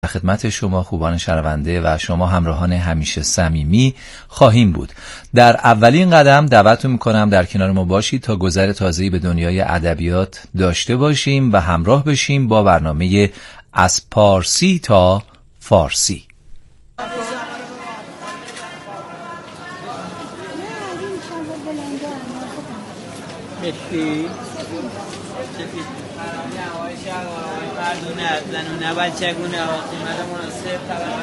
خدمت شما خوبان شنونده و شما همراهان همیشه صمیمی خواهیم بود. در اولین قدم دعوتتون میکنم در کنار ما باشید تا گذر تازه‌ای به دنیای ادبیات داشته باشیم و همراه بشیم با برنامه از پارسی تا فارسی. زنونه باید چگونه قیمت مناسب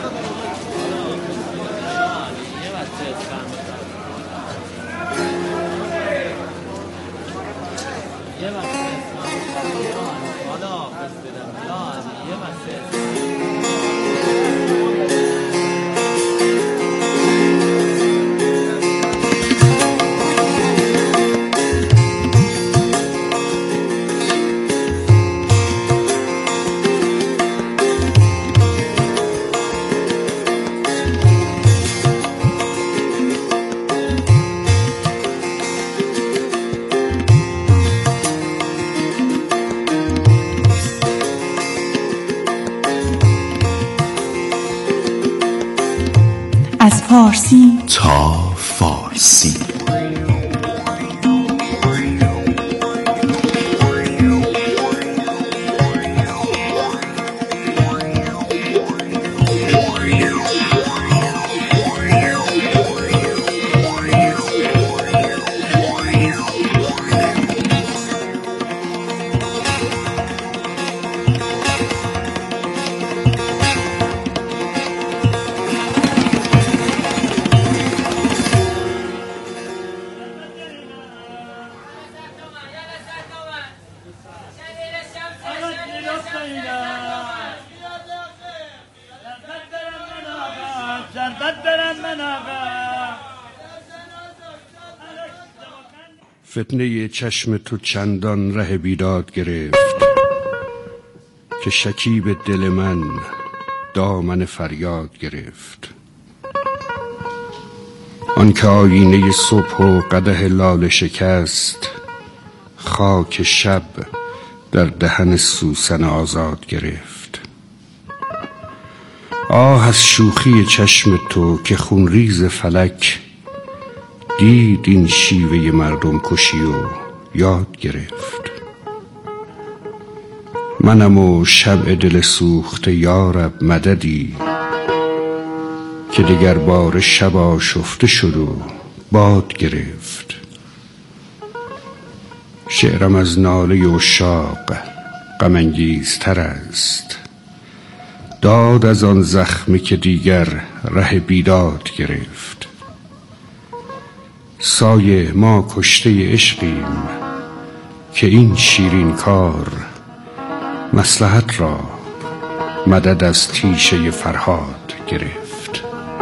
از پارسی تا فارسی. فتنه چشم تو چندان ره بیداد گرفت که شکیب دل من دامن فریاد گرفت. آن که آینه صبح و قدح لاله شکست، خاک شب در دهن سوسن آزاد گرفت. آه از شوخی چشم تو که خونریز فلک دید این شیوه مردم کشی و یاد گرفت. منم و شمع دل سوخته یارب مددی، که دگر بار شب آشفته شد و باد گرفت. شعرم از ناله عشاق غم انگیزتر است، داد از آن زخمی که دیگر ره بیداد گرفت. سایه ما کشته عشقیم که این شیرین کار، مصلحت را مدد از تیشه فرهاد گرفت.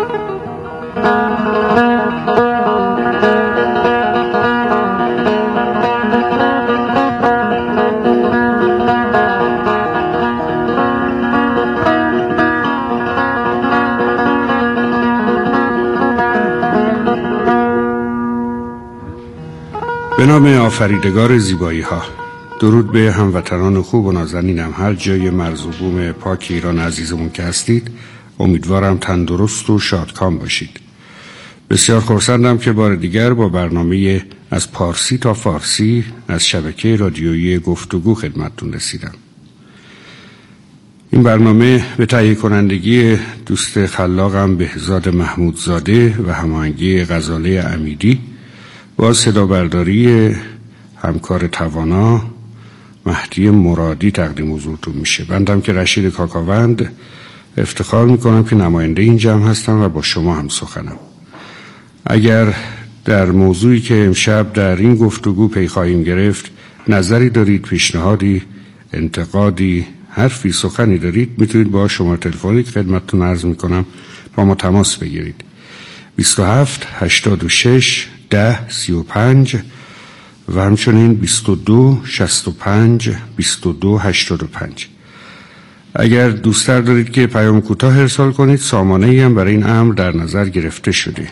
به نام آفریدگار زیبایی ها، درود به هموطنان خوب و نازنینم هر جای مرز و بوم پاک ایران عزیزمون که هستید. امیدوارم تندرست و شادکام باشید. بسیار خرسندم که بار دیگر با برنامه از پارسی تا فارسی از شبکه رادیویی گفتگو خدمتتون رسیدم. این برنامه به تهیه کنندگی دوست خلاقم بهزاد محمودزاده و هماهنگی غزاله امیدی با صدا برداری همکار توانا مهدی مرادی تقدیم حضورتون میشه. بندم که رشید کاکاوند افتخار میکنم که نماینده این جمع هستم و با شما هم سخنم. اگر در موضوعی که امشب در این گفتگو پی خواهیم گرفت نظری دارید، پیشنهادی، انتقادی، حرفی، سخنی دارید، میتونید با شماره تلفنی که خدمتتون عرض میکنم با ما تماس بگیرید. 27 86 10 35 و همچنین 22 65 22 85. اگر دوست‌تر دارید که پیام کوتاه ارسال کنید، سامانه‌ای هم برای این امر در نظر گرفته شده: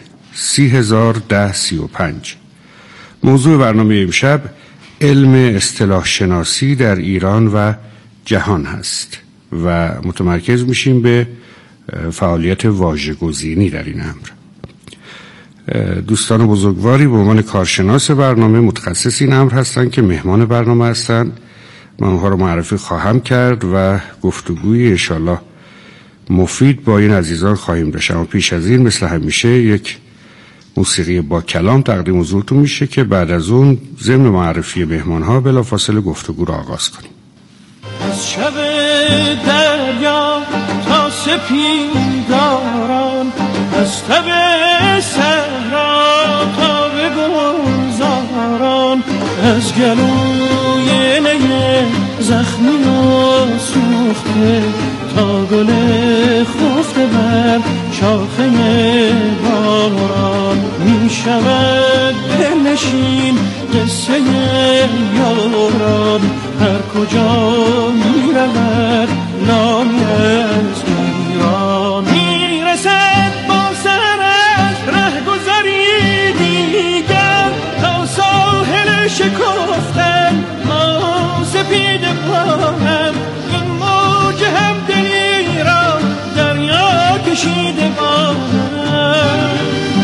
301035. موضوع برنامه امشب علم اصطلاح شناسی در ایران و جهان هست و متمرکز میشیم به فعالیت واژه‌گزینی در این امر. دوستان بزرگواری به عنوان کارشناس برنامه متخصص این امر هستند که مهمان برنامه هستند. من اونها رو معرفی خواهم کرد و گفتگوی انشالله مفید با این عزیزان خواهیم داشت. اما پیش از این مثل همیشه یک موسیقی با کلام تقدیم حضورتون میشه که بعد از اون ضمن معرفی مهمان‌ها بلافاصله گفتگو رو آغاز کنیم. از شب دریا تا سپیداران، از تب صحرا تا به گلزاران، از گلوی نی زخمی و سوخته تا گل خفته بر شاخه باران، می شود دلنشین قصه یاران، هر کجا می رود نامی از ایران. می رسد با سر از ره گذری دیگر تا ساحل شکفتن ما سپید پاهم، این موج هم دلی را دریا کشیده باهم.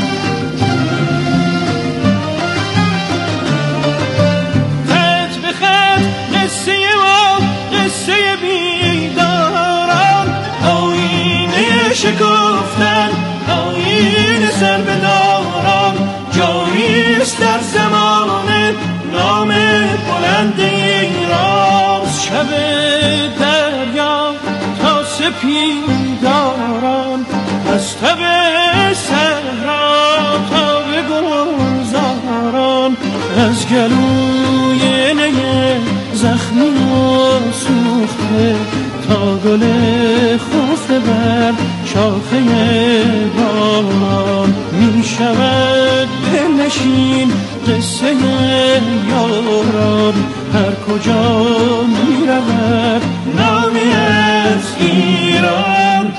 خط به خط قصه ما قصه بیداران، آینه شکفتن آینه سر بداران، جاریست در زمان نام بلند ایران. شب دریا تا سپیداران، از تب صحرا تا به گلزاران، از گلوی نی زخمی و سوخته تا گل خفته بر شاخه باران، می شود دلنشین قصه یاران، هر کجا می رود نامی از ایران.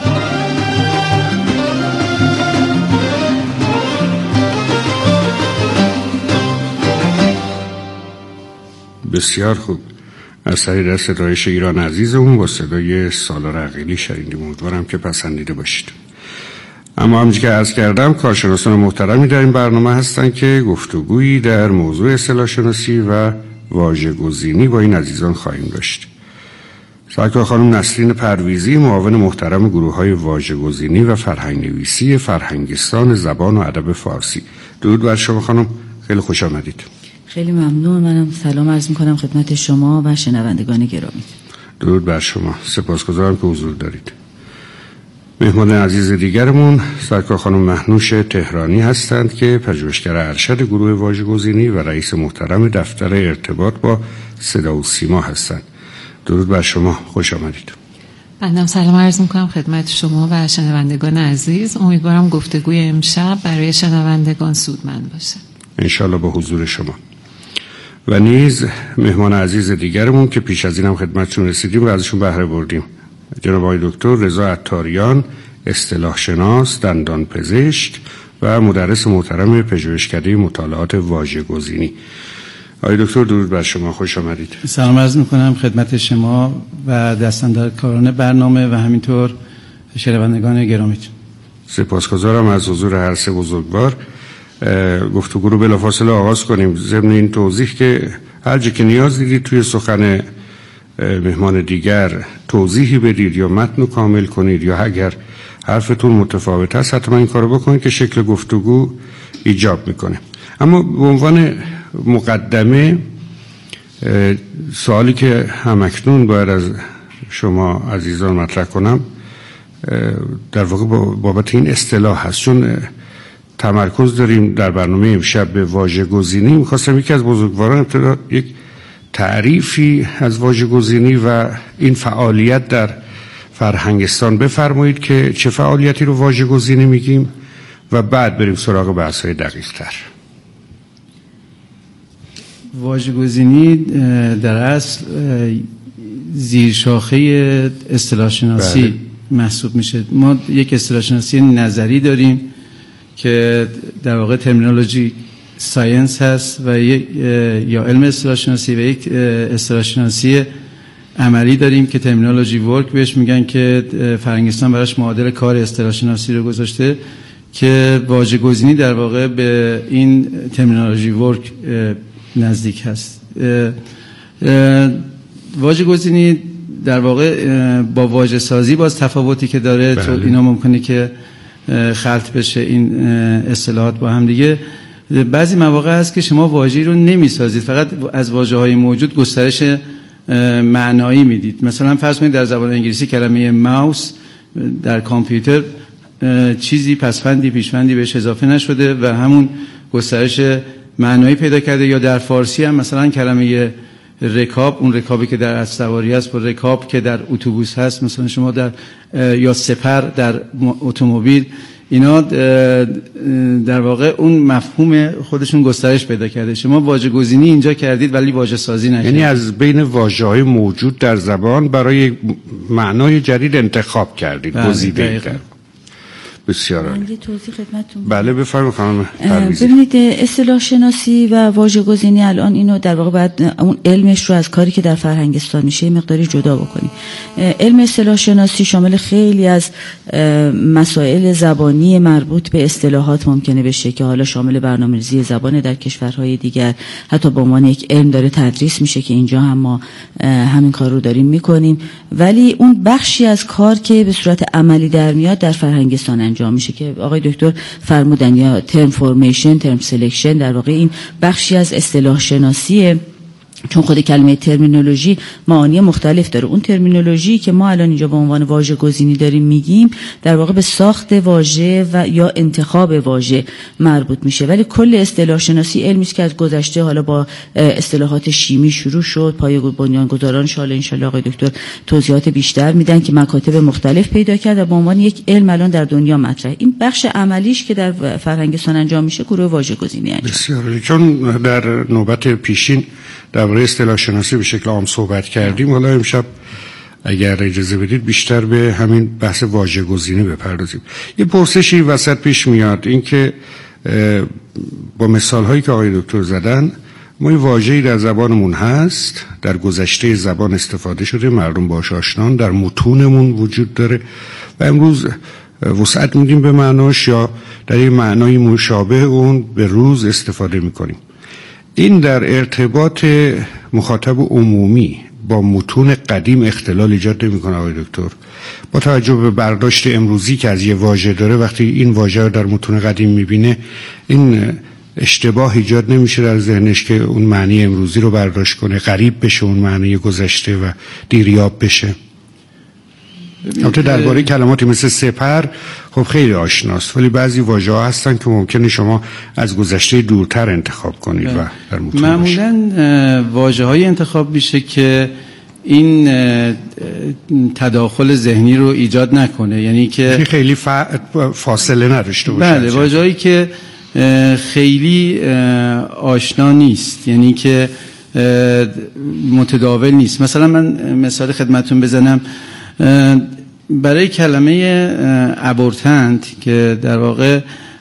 بسیار خوب. از طریق صدایش ایران عزیزمون با صدای سالار عقیلی شنیدیم. امیدوارم که پسندیده باشید. اما همونجوری که عرض کردم کارشناسان محترمی در این برنامه هستند که گفتگویی در موضوع اصطلاح شناسی و واژه‌گزینی با این عزیزان خواهیم داشت. سرکار خانم نسرین پرویزی، معاون محترم گروه‌های واژه‌گزینی و فرهنگ نویسی فرهنگستان زبان و ادب فارسی. درود بر شما خانم، خیلی خوش آمدید. خیلی ممنون. منم سلام عرض می‌کنم خدمت شما و شنوندگان گرامی. درود بر شما. سپاسگزارم که حضور دارید. مهمان عزیز دیگرمون سرکار خانم مهنوش تهرانی هستند که پژوهشگر ارشد گروه واژه‌گزینی و رئیس محترم دفتر ارتباط با صدا و سیما هستند. درود بر شما، خوش آمدید. بنده سلام عرض می‌کنم خدمت شما و شنوندگان عزیز. امیدوارم گفتگوی امشب برای شنوندگان سودمند باشه. انشالله با حضور شما. و نیز مهمان عزیز دیگرمون که پیش از اینم خدمتشون رسیدیم و ازشون بهره بردیم، جناب آقای دکتر رضا عطاریان، اصطلاح شناس، دندان پزشک و مدرس محترم پژوهشکده مطالعات واژه‌گزینی. آقای دکتر درود بر شما، خوش آمدید. سلام عرض می‌کنم خدمت شما و دستاندرکاران برنامه و همینطور شنوندگان گرامیتون. سپاسگزارم از حضور هر سه بزرگوار. گفتگو رو بلافاصله آغاز کنیم. ضمن این توضیح که هر جا که نیاز دیدید توی سخن مهمان دیگر توضیحی بدید یا متن کامل کنید یا اگر حرفتون متفاوت است حتما این کارو بکنید که شکل گفتگو ایجاب میکنه. اما به عنوان مقدمه سوالی که همکنون باید از شما عزیزان مطرح کنم در واقع بابت این اصطلاح هست، چون تمرکز داریم در برنامه امشب به واژه‌گزینی. می‌خواستم یکی از بزرگواران ابتدا یک تعریفی از واژه‌گزینی و این فعالیت در فرهنگستان بفرمایید که چه فعالیتی رو واژه‌گزینی میگیم و بعد بریم سراغ بحث‌های دقیق‌تر. واژه‌گزینی در اصل زیرشاخه اصطلاح شناسی محسوب میشه. ما یک اصطلاح شناسی نظری داریم که در واقع ترمینولوژی ساینس هست و یک یا علم اصطلاح شناسی و یک اصطلاح شناسی عملی داریم که ترمینولوژی ورک بهش میگن که فرهنگستان براش معادل کار اصطلاح شناسی رو گذاشته که واژه‌گزینی در واقع به این ترمینولوژی ورک نزدیک هست. واژه‌گزینی در واقع با واژه سازی باز تفاوتی که داره تو اینا ممکنه که خلط بشه این اصطلاحات با هم دیگه. بعضی مواقع هست که شما واژه‌ای رو نمی‌سازید، فقط از واژه‌های موجود گسترش معنایی میدید. مثلا فرض کنید در زبان انگلیسی کلمه ماوس در کامپیوتر چیزی پسفندی پیشفندی بهش اضافه نشده و همون گسترش معنایی پیدا کرده. یا در فارسی هم مثلا کلمه رکاب، اون رکابی که در اسواری هست با رکاب که در اتوبوس هست، مثلا شما در یا سپر در اتومبیل، اینا در واقع اون مفهوم خودشون گسترش پیدا کرده. شما واژه‌گزینی اینجا کردید ولی واژه سازی نکردید، یعنی از بین واژه‌های موجود در زبان برای معنای جدید انتخاب کردید، گزیده کردید. بسیار عالی. من یه توضیح خدمتتون. بله بفرمایید خانم پرویزی. ببینید اصطلاح شناسی و واژه‌گزینی الان اینو در واقع باید اون علمش رو از کاری که در فرهنگستان میشه مقداری جدا بکنیم. علم اصطلاح شناسی شامل خیلی از مسائل زبانی مربوط به اصطلاحات ممکنه بشه که حالا شامل برنامه‌ریزی زبان در کشورهای دیگر، حتی به عنوان یک علم داره تدریس میشه که اینجا هم ما همین کار رو داریم میکنیم. ولی اون بخشی از کار که به صورت عملی در میاد در فرهنگستان انجام میشه که آقای دکتر فرمودن، یا ترم فورمیشن، ترم سلکشن، در واقع این بخشی از اصطلاح شناسیه. چون خود کلمه ترمینولوژی معانی مختلف داره. اون ترمینولوژی که ما الان اینجا به عنوان واژه گزینی داریم میگیم در واقع به ساخت واژه و یا انتخاب واژه مربوط میشه. ولی کل اصطلاح شناسی علمی است که از گذشته حالا با اصطلاحات شیمی شروع شد، پایه بنیانگذاران شاله انشالله آقای دکتر توضیحات بیشتر میدن که مکاتب مختلف پیدا کرد و به عنوان یک علم الان در دنیا مطرحه. این بخش عملیش که در فرهنگستان انجام میشه گروه واژه گزینی انجام. بسیار. چون در نوبت پیشین درباره اصطلاح شناسی به شکل عام صحبت کردیم، حالا امشب اگر اجازه بدید بیشتر به همین بحث واژه‌گزینی بپردازیم. یه پرسشی وسط پیش میاد، این که با مثال‌هایی که آقای دکتر زدن، ما یه واژه‌ای در زبانمون هست، در گذشته زبان استفاده شده، مردم باهاش آشنان، در متونمون وجود داره و امروز وسعت میدیم به معناش یا در یه معنای مشابه اون به روز استفاده میکنیم. این در ارتباط مخاطب عمومی با متون قدیم اختلال ایجاد نمی‌کنه آقای دکتر؟ با توجه به برداشت امروزی که از یه واژه داره، وقتی این واژه رو در متون قدیم می‌بینه، این اشتباه ایجاد نمیشه در ذهنش که اون معنی امروزی رو برداشت کنه، غریب بشه اون معنی گذشته و دیریاب بشه؟ البته درباره کلماتی مثل سپر خب خیلی آشناست، ولی بعضی واژه‌ها هستن که ممکنه شما از گذشته دورتر انتخاب کنید و در متون معمولاً واژه‌های انتخاب میشه که این تداخل ذهنی رو ایجاد نکنه، یعنی که خیلی فاصله نداشته باشه. بله، واژه‌هایی که خیلی آشنا نیست، یعنی که متداول نیست. مثلا من مثال خدمتتون بزنم، برای کلمه ابورتنت که در واقع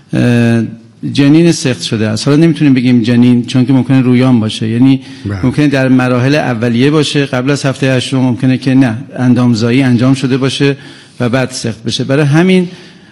جنین سخت شده است، حالا نمیتونیم بگیم جنین چون که ممکنه رویان باشه، یعنی ممکنه در مراحل اولیه باشه، قبل از هفته 8 ممکنه که نه، اندامزایی انجام شده باشه و بعد سخت بشه. برای همین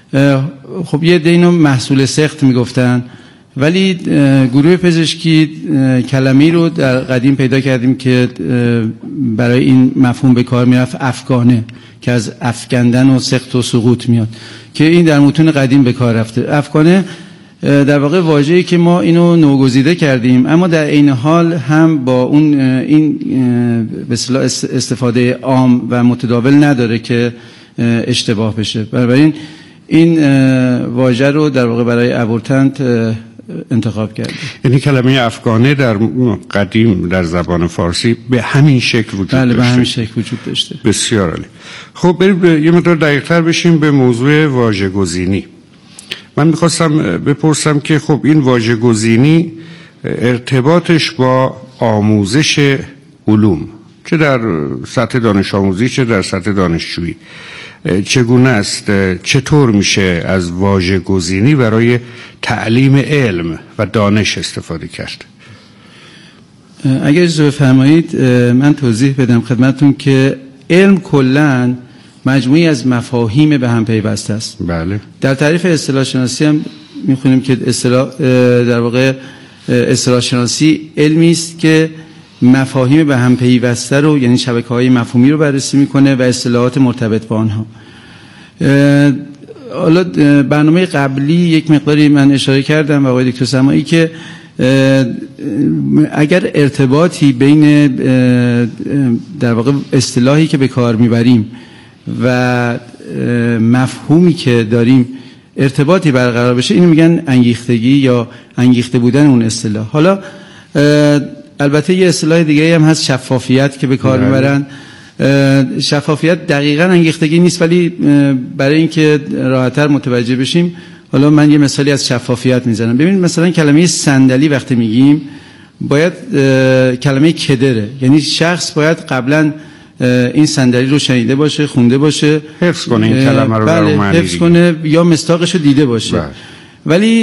خب یه دینو محصول سخت میگفتن، ولی گروه پزشکی کلمه‌ای رو در قدیم پیدا کردیم که برای این مفهوم به کار میرفت، افگانه، که از افکندن و سقط و سقوط میاد، که این در متون قدیم به کار رفته. افگانه در واقع واژه‌ای که ما اینو نوگزیده کردیم، اما در عین حال هم با اون این به اصطلاح استفاده عام و متداول نداره که اشتباه بشه. بنابراین این واژه رو در واقع برای ابورتنت انتخاب کردیم. یعنی کلمه افغانه در قدیم در زبان فارسی به همین شکل وجود داشته. بله، به همین شکل وجود داشته. بسیار عالی. خب بریم یه مقدار دقیق‌تر بشیم به موضوع واژه‌گزینی. من می‌خواستم بپرسم که خب این واژه‌گزینی ارتباطش با آموزش علوم، چه در سطح دانش آموزی چه در سطح دانشجویی، چگونه است؟ چطور میشه از واژه‌گزینی برای تعلیم علم و دانش استفاده کرد؟ اگر اجازه بفرمایید من توضیح بدم خدمتتون که علم کلاً مجموعی از مفاهیم به هم پیوسته است. بله. در تعریف اصطلاح شناسی هم می‌خونیم که در واقع اصطلاح شناسی علمی است که مفاهیم به هم پیوسته رو، یعنی شبکه‌های مفهومی رو بررسی می‌کنه و اصطلاحات مرتبط با آنها. حالا برنامه قبلی یک مقداری من اشاره کردم و آقای دکتر سماعی که اگر ارتباطی بین در واقع اصطلاحی که به کار میبریم و مفهومی که داریم ارتباطی برقرار بشه، اینو میگن انگیختگی یا انگیخته بودن اون اصطلاح. حالا البته یه اصطلاح دیگه هم هست، شفافیت، که به کار میبرن. شفافیت دقیقاً انگیختگی نیست، ولی برای اینکه راحت‌تر متوجه بشیم حالا من یه مثالی از شفافیت میزنم. ببینید مثلا کلمه صندلی وقتی میگیم باید کلمه کدره، یعنی شخص باید قبلا این صندلی رو شنیده باشه، خونده باشه، حفظ کنه این کلمه رو، بله، حفظ کنه یا مصداقش رو دیده باشه. بله. ولی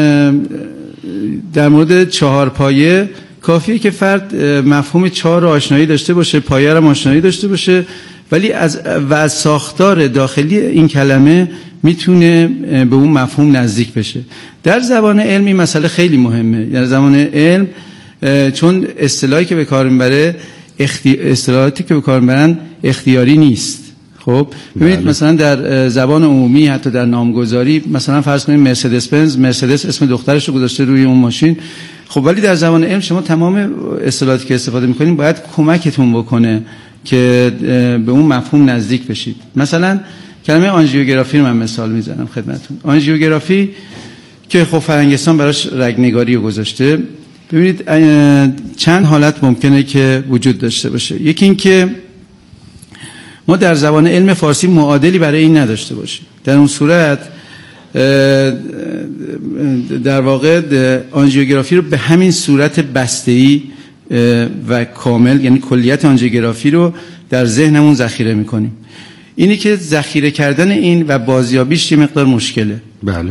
در مورد 4 پایه کافیه که فرد مفهوم 4 رو آشنایی داشته باشه، پایه رو آشنایی داشته باشه، ولی از ساختار داخلی این کلمه میتونه به اون مفهوم نزدیک بشه. در زبان علم این مسئله خیلی مهمه. در زبان علم چون اصطلاحی که به کار میبره اصطلاحاتی که به کار میبرن اختیاری نیست. خب ببینید مثلا در زبان عمومی حتی در نامگذاری مثلا فرض کنید مرسدس بنز، مرسدس اسم دخترش رو گذاشته روی اون ماشین. خب ولی در زبان علم شما تمام اصطلاحاتی که استفاده میکنید باید کمکتون بکنه که به اون مفهوم نزدیک بشید. مثلا کلمه آنژیوگرافی رو من مثال میزنم خدمتتون. آنژیوگرافی که خب فرنگستان براش رگنگاری رو گذاشته. ببینید چند حالت ممکنه که وجود داشته باشه. یکی این که ما در زبان علم فارسی معادلی برای این نداشته باشیم. در اون صورت در واقع آنژیوگرافی رو به همین صورت بسته‌ای و کامل، یعنی کلیت آنژیوگرافی رو در ذهنمون ذخیره می‌کنیم. اینی که ذخیره کردن این و بازیابیش یه مقدار مشکله. بله.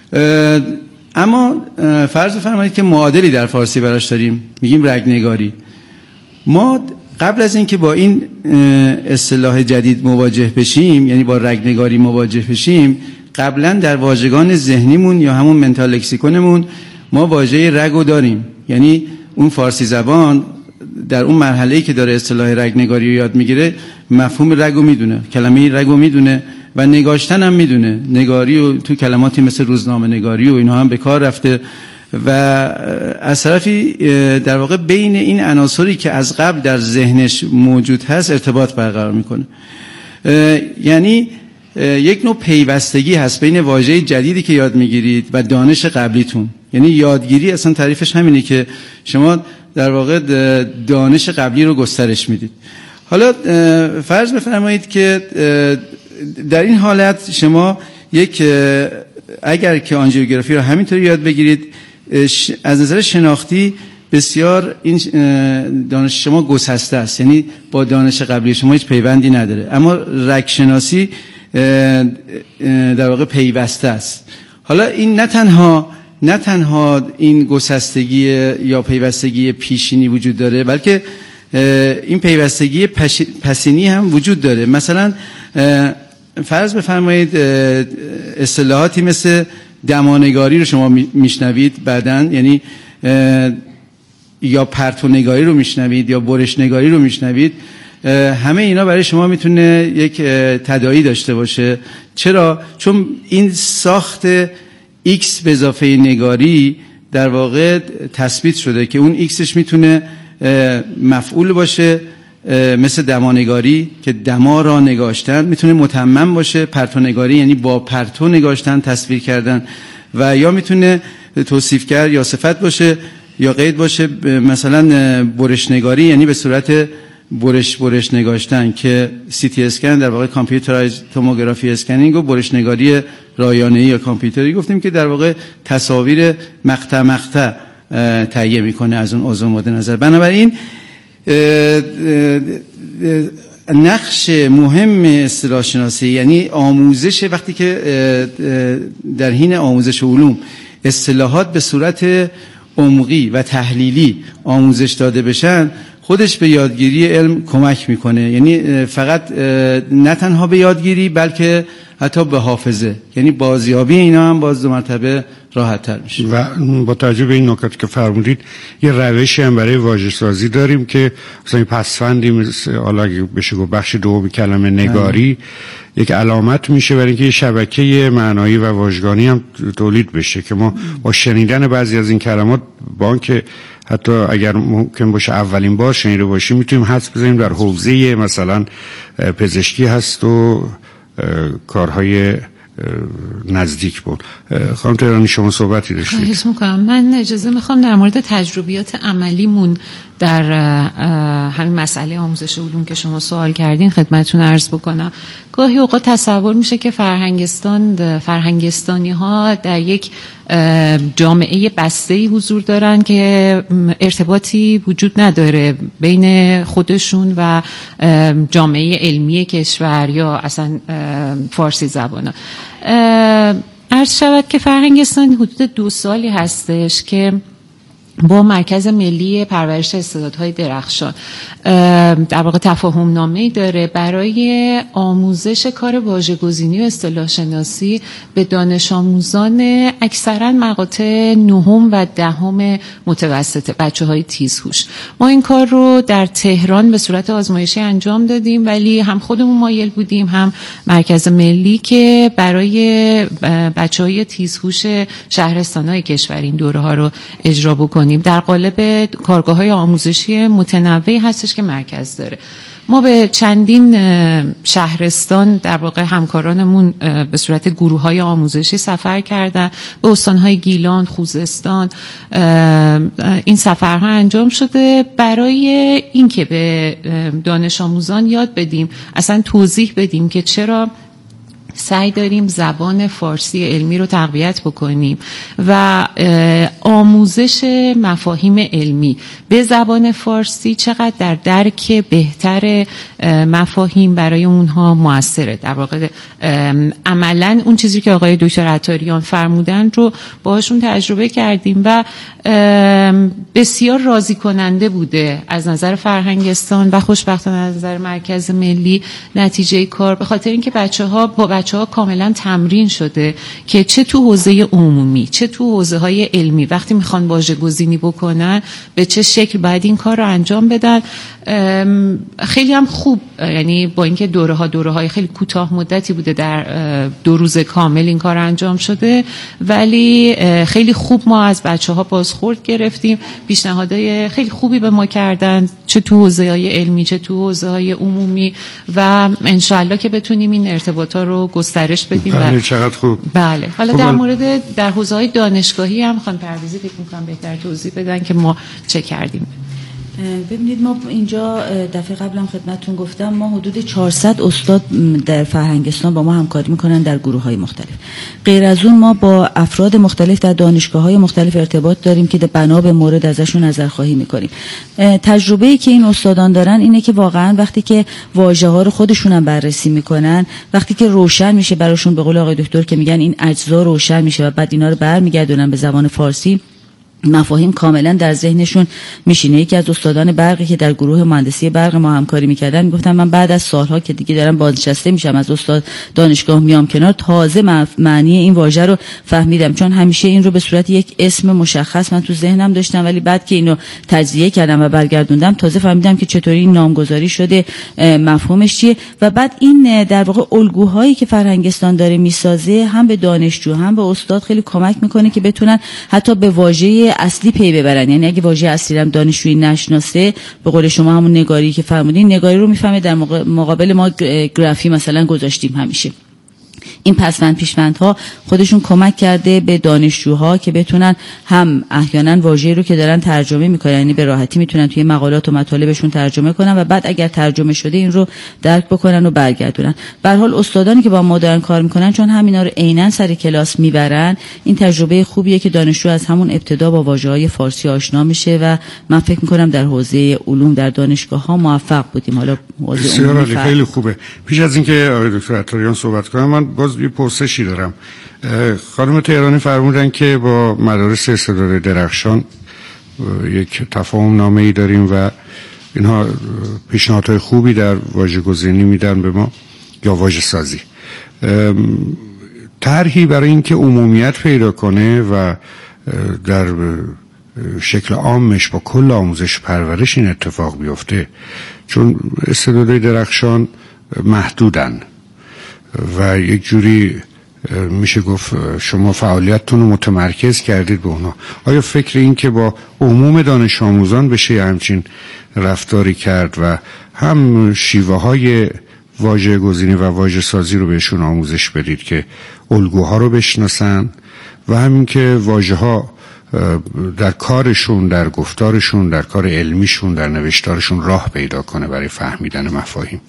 اما فرض بفرمایید که معادلی در فارسی براش داریم، میگیم رگنگاری. ما قبل از اینکه با این اصطلاح جدید مواجه بشیم، یعنی با رگنگاری مواجه بشیم، قبلا در واژگان ذهنیمون یا همون منتال لکسیکونمون ما واژه رگو داریم. یعنی اون فارسی زبان در اون مرحله‌ای که داره اصطلاح رگنگاری رو یاد میگیره مفهوم رگو میدونه، کلمه رگو میدونه و نگاشتن هم میدونه. نگاری و تو کلماتی مثل روزنامه نگاری و اینا هم به کار رفته و از طرفی در واقع بین این عناصری که از قبل در ذهنش موجود هست ارتباط برقرار میکنه. یعنی یک نوع پیوستگی هست بین واژه جدیدی که یاد میگیرید و دانش قبلیتون. یعنی یادگیری اصلا تعریفش همینه که شما در واقع دانش قبلی رو گسترش میدید. حالا فرض بفرمایید که در این حالت شما اگر که آنژیوگرافی رو همینطوری یاد بگیرید، از نظر شناختی بسیار این دانش شما گسسته است، یعنی با دانش قبلی شما هیچ پیوندی نداره. اما رگشناسی در واقع پیوسته است. حالا این نه تنها این گسستگی یا پیوستگی پیشینی وجود داره، بلکه این پیوستگی پسینی هم وجود داره. مثلا فرض بفرمایید اصطلاحاتی مثل دمانگاری رو شما میشنوید بعدن، یعنی یا پرتونگاری رو میشنوید یا برشنگاری رو میشنوید. همه اینا برای شما میتونه یک تداعی داشته باشه. چرا؟ چون این ساخت X به اضافه نگاری در واقع تثبیت شده که اون Xش میتونه مفعول باشه، مثل دمانگاری که دما را نگاشتن، میتونه متمم باشه. پرتونگاری یعنی با پرتو نگاشتن، تصویر کردن، و یا میتونه توصیفگر یا صفت باشه یا قید باشه. مثلا برشنگاری یعنی به صورت برش نگاشتن که CT اسکن در واقع کامپیوترایز توموگرافی اسکنینگ و برشنگاری رایانه‌ای یا کامپیوتری گفتیم که در واقع تصاویر مقطع تهیه میکنه از اون عضو مورد نظر. بنابراین نقش مهم اصطلاح شناسی یعنی آموزش، وقتی که در حین آموزش علوم اصطلاحات به صورت عمقی و تحلیلی آموزش داده بشن خودش به یادگیری علم کمک میکنه. یعنی فقط نه تنها به یادگیری بلکه حتی به حافظه، یعنی بازیابی اینا هم باز 2 مرتبه راحت تر میشه. و با توجه به این نکات که فرمودید یه روشی هم برای واژه سازی داریم که مثلا پسفندی مثل حالا اگه بشه گفت بخش دوم کلمه نگاری یک علامت میشه برای اینکه یه شبکه معنایی و واژگانی هم تولید بشه که ما با شنیدن بعضی از این کلمات با اینکه حتی اگر ممکن باشه اولین بار شنیده باشیم میتونیم حدس بزنیم در حوزه مثلا پزشکی هست و کارهای نزدیک بود. خانم تهرانی شما صحبتی داشتید. خواهش میکنم. من اجازه میخوام در مورد تجربیات عملیمون در همین مسئله آموزش علوم که شما سوال کردین خدمتتون عرض بکنم. گاهی اوقات تصور میشه که فرهنگستانی ها در یک جامعه بسته‌ای حضور دارن که ارتباطی وجود نداره بین خودشون و جامعه علمی کشور یا اصلا فارسی زبانان. عرض شود که فرهنگستان حدود 2 سالی هستش که با مرکز ملی پرورش استعدادهای درخشان در واقع تفاهم نامه‌ای داره برای آموزش کار واژه‌گزینی و اصطلاح شناسی به دانش آموزان اکثرا مقاطع 9 و 10 متوسطه، بچه‌های تیزهوش. ما این کار رو در تهران به صورت آزمایشی انجام دادیم، ولی هم خودمون مایل بودیم هم مرکز ملی که برای بچه‌های تیزهوش شهرستان‌های کشور این دوره‌ها رو اجرا بکنیم. در قالب کارگاه‌های آموزشی متنوعی هستش که مرکز داره. ما به چندین شهرستان در واقع همکارانمون به صورت گروه‌های آموزشی سفر کردن، به استان‌های گیلان، خوزستان این سفرها انجام شده برای اینکه به دانش آموزان یاد بدیم، اصلا توضیح بدیم که چرا سعی داریم زبان فارسی علمی رو تقویت بکنیم و آموزش مفاهیم علمی به زبان فارسی چقدر در درک بهتر مفاهیم برای اونها موثره. در واقع عملاً اون چیزی که آقای دکتر عطاریان فرمودن رو باهاشون تجربه کردیم و بسیار راضی کننده بوده از نظر فرهنگستان و خوشبختانه از نظر مرکز ملی نتیجه کار، به خاطر اینکه بچه‌ها کاملا تمرین شده که چه تو حوزه عمومی چه تو حوزه‌های علمی وقتی میخوان واژه‌گزینی بکنن به چه شکل باید این کار رو انجام بدن. خیلی هم خوب، یعنی با اینکه دوره‌های خیلی کوتاه مدتی بوده، در 2 روز کامل این کار انجام شده، ولی خیلی خوب ما از بچه‌ها بازخورد گرفتیم، پیشنهادهای خیلی خوبی به ما کردن چه تو حوزه‌های علمی چه تو حوزه‌های عمومی و انشالله که بتونیم این ارتباطات رو گسترش بدیم. بله چقدر خوب. بله. حالا در مورد در حوزه‌های دانشگاهی هم خانم پرویزی فکر می‌کنم بهتر توضیح بدن که ما چه کردیم. ببینید ما اینجا دفعه قبلم خدمتتون گفتم ما حدود 400 استاد در فرهنگستان با ما همکاری میکنن در گروه‌های مختلف. غیر از اون ما با افراد مختلف در دانشگاه‌های مختلف ارتباط داریم که بنا به مورد ازشون نظرخواهی میکنیم. تجربه‌ای که این استادان دارن اینه که واقعا وقتی که واژه‌ها رو خودشون هم بررسی میکنن، وقتی که روشن میشه براشون، به قول آقای دکتر که میگن این اجزا روشن میشه و بعد اینا رو برمیگردونن به زبان فارسی، مفاهیم کاملا در ذهنشون میشینه. یکی از استادان برقی که در گروه مهندسی برق ما همکاری میکردن میگفتن من بعد از سالها که دیگه دارم بازنشسته میشم از استاد دانشگاه میام کنار، تازه معنی این واژه رو فهمیدم، چون همیشه این رو به صورت یک اسم مشخص من تو ذهنم داشتم، ولی بعد که اینو تجزیه کردم و برگردوندم تازه فهمیدم که چطوری این نامگذاری شده، مفهومش چیه. و بعد این در واقع الگوهایی که فرهنگستان داره میسازه هم به دانشجو هم به استاد خیلی کمک میکنه که بتونن حتی به واژه اصلی پی ببرن. یعنی اگه واژه اصلی هم دانشجویی نشناسه، به قول شما همون نگاری که فرمودین، نگاری رو میفهمه در مقابل ما گرافی مثلا گذاشتیم همیشه. این پسوند پیشوندها خودشون کمک کرده به دانشجوها که بتونن هم احیانا واژه‌ای رو که دارن ترجمه میکنن، یعنی به راحتی میتونن توی مقالات و مطالبشون ترجمه کنن و بعد اگر ترجمه شده این رو درک بکنن و برگردونن. به هر حال استادانی که با ما دارن کار میکنن چون همینا رو عیناً سر کلاس میبرن، این تجربه خوبیه که دانشجو از همون ابتدا با واژه‌های فارسی آشنا میشه و من فکر میکنم در حوزه علوم در دانشگاه‌ها موفق بودیم. حالا حوزه علوم خیلی خوبه. پیش از اینکه آقای دکتر عطاریان صحبت کنم، من باز یه پرسشی دارم. خانم تهرانی فرمودن که با مدارس استعداد درخشان یک تفاهم نامه‌ای داریم و اینها پیشنهادهای خوبی در واژه‌گزینی میدن به ما یا واژه سازی. طرحی برای اینکه عمومیت پیدا کنه و در شکل عامش با کل آموزش پرورش این اتفاق بیفته، چون استعدادهای درخشان محدودن و یک جوری میشه گفت شما فعالیتتون رو متمرکز کردید به اونا. آیا فکر این که با عموم دانش آموزان بشه همچین رفتاری کرد و هم شیوه های واژه گزینی و واژه سازی رو بهشون آموزش بدید که الگوها رو بشناسن و همین که واژه ها در کارشون، در گفتارشون، در کار علمیشون، در نوشتارشون راه پیدا کنه برای فهمیدن مفاهیم؟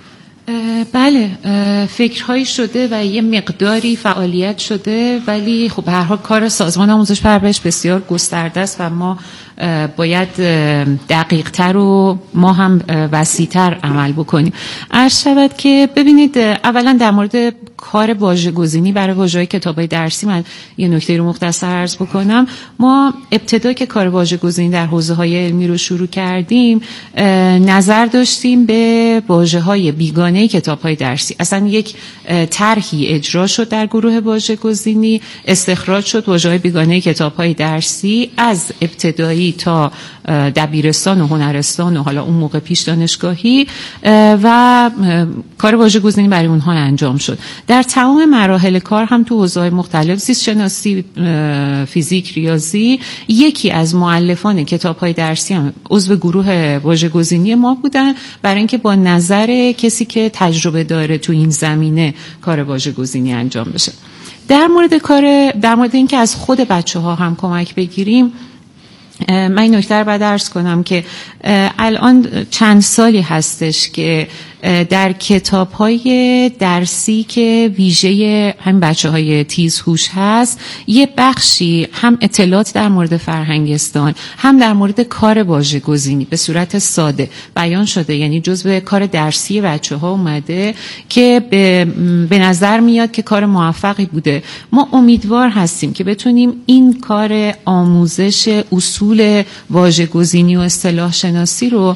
بله، فکرهایی شده و یه مقداری فعالیت شده، ولی خب به هر حال کار سازمان آموزش پرورش بسیار گسترده است و ما باید دقیق‌تر و ما هم وسیع‌تر عمل بکنیم. عرض شود که ببینید، اولا در مورد کار واژه‌گزینی برای واژه‌های کتاب‌های درسی من یه نکته رو مختصر عرض بکنم. ما ابتدا که کار واژه‌گزینی در حوزه‌های علمی رو شروع کردیم، نظر داشتیم به واژه‌های بیگانه کتاب‌های درسی. اصلا یک طرحی اجرا شد در گروه واژه‌گزینی، استخراج شد واژه‌های بیگانه کتاب‌های درسی از ابتدایی تا دبیرستان و هنرستان و حالا اون موقع پیش دانشگاهی و کار واژه‌گزینی برای اونها انجام شد. در تمام مراحل کار هم تو حوزه‌های مختلف، زیست شناسی، فیزیک، ریاضی، یکی از مؤلفان کتاب‌های درسی هم عضو گروه واژه‌گزینی ما بودن برای اینکه با نظر کسی که تجربه داره تو این زمینه کار واژه‌گزینی انجام بشه. در مورد اینکه از خود بچه‌ها هم کمک بگیریم، من این نکته رو باید عرض کنم که الان چند سالی هستش که در کتاب‌های درسی که ویژه هم بچه‌های تیزهوش هست، یه بخشی هم اطلاعات در مورد فرهنگستان، هم در مورد کار واژه‌گزینی به صورت ساده بیان شده، یعنی جزو کار درسی بچه‌ها اومده که به نظر میاد که کار موفقی بوده. ما امیدوار هستیم که بتونیم این کار آموزش اصول واژه‌گزینی و اصطلاح شناسی رو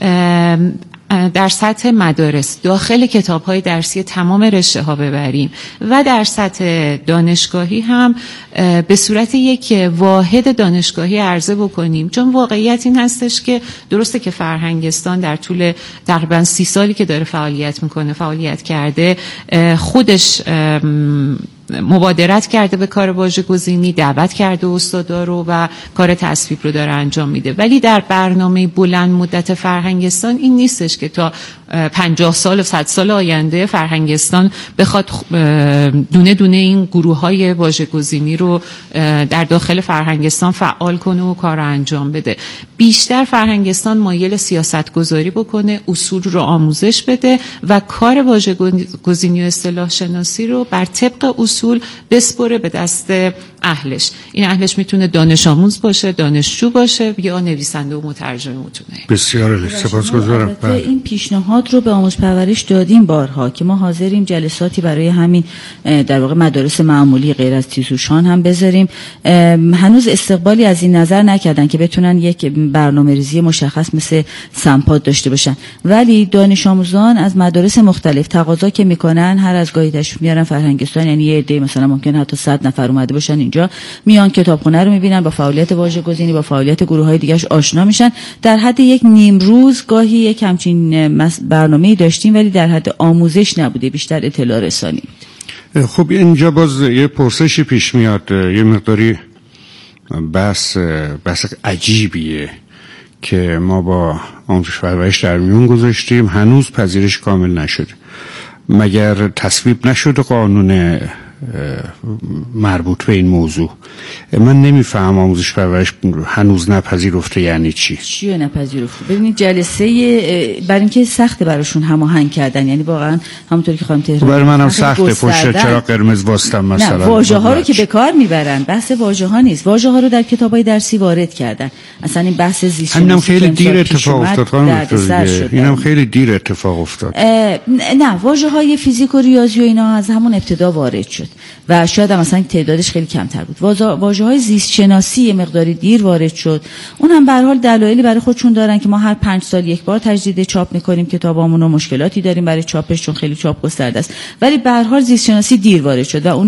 در سطح مدارس داخل کتاب‌های درسی تمام رشته‌ها ببریم و در سطح دانشگاهی هم به صورت یک واحد دانشگاهی عرضه بکنیم، چون واقعیت این هستش که درسته که فرهنگستان در طول تقریبا 30 سالی که داره فعالیت کرده، خودش مبادرت کرده به کار واژه‌گزینی، دعوت کرده استادا رو و کار تصویب رو داره انجام میده، ولی در برنامه بلند مدت فرهنگستان این نیستش که تا 50 سال و 100 سال آینده فرهنگستان بخواد دونه دونه این گروه‌های واژه‌گزینی رو در داخل فرهنگستان فعال کنه و کار رو انجام بده. بیشتر فرهنگستان مایل سیاست گذاری بکنه، اصول رو آموزش بده و کار واژه‌گزینی و اصطلاح شناسی رو بر طبق اصول بسپره به دست اهلش. این اهلش میتونه دانش آموز باشه، دانشجو باشه یا نویسنده و مترجم متونه. بسیار سپاسگزارم. این پیشنهاد رو به آموزش پرورش دادیم بارها که ما حاضریم جلساتی برای همین در واقع مدارس معمولی غیر از تیزهوشان هم بذاریم. هنوز استقبالی از این نظر نکردن که بتونن یک برنامه‌ریزی مشخص مثل سمپاد داشته باشن، ولی دانش آموزان از مدارس مختلف تقاضا که میکنن هر از گاهی تشریف میارن فرهنگستان، یعنی یه عده مثلا ممکن حتی 100 نفر اومده باشن اینجا، میان کتابخونه رو میبینن، با فعالیت واژه‌گزینی، با فعالیت گروه‌های دیگه‌اش آشنا میشن. در حد یک نیم روز گاهی یک همچین برنامه‌ای داشتیم، ولی در حد آموزش نبوده، بیشتر اطلاع رسانی. خب اینجا باز یه پرسشی پیش میاد، یه مقداری بحث عجیبیه که ما با آموزش پرورش در میون گذاشتیم، هنوز پذیرش کامل نشده. مگر تصویب نشده قانون مربوط به این موضوع؟ من نمیفهم آموزش پرورش هنوز نپذیرفته یعنی چی نپذیرفته؟ ببینید جلسه برای اینکه سخته براشون هماهنگ کردن، یعنی واقعا همونطوری که خانم تهرانی برای منم سخته، پشت چراغ قرمز واسطم مثلا. نه، واژه ها رو که به کار میبرن، بحث واژه ها نیست، واژه ها رو در کتابای درسی وارد کردن. اصلا این بحث زیست اینم خیلی دیر اتفاق افتاد. اینم خیلی دیر اتفاق افتاد. نه، واژه های فیزیک و ریاضی و اینا از همون ابتدا وارد شد. و شاید هم مثلا تعدادش خیلی کمتر بود. واژه‌های زیست شناسی یه مقداری دیر وارد شد. اون هم به هر حال دلایلی برای خودشون دارن که ما هر 5 سال یک بار تجدید چاپ می‌کنیم کتابامون و مشکلاتی داریم برای چاپش چون خیلی چاپ گسترده است. ولی به هر حال زیست شناسی دیر وارد شد و اون